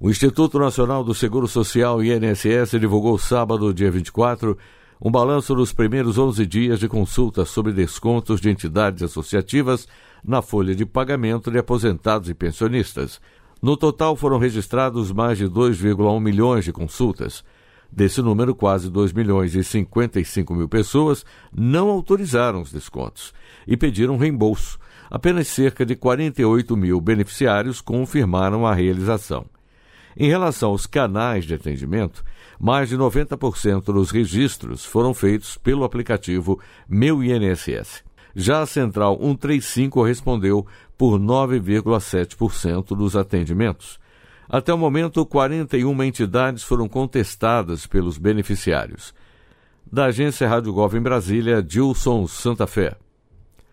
O Instituto Nacional do Seguro Social, INSS, divulgou sábado, dia 24, um balanço dos primeiros 11 dias de consulta sobre descontos de entidades associativas na folha de pagamento de aposentados e pensionistas. No total, foram registrados mais de 2,1 milhões de consultas. Desse número, quase 2 milhões e 55 mil pessoas não autorizaram os descontos e pediram reembolso. Apenas cerca de 48 mil beneficiários confirmaram a realização. Em relação aos canais de atendimento, mais de 90% dos registros foram feitos pelo aplicativo Meu INSS. Já a Central 135 respondeu por 9,7% dos atendimentos. Até o momento, 41 entidades foram contestadas pelos beneficiários. Da agência Rádio Gov em Brasília, Dilson Santa Fé.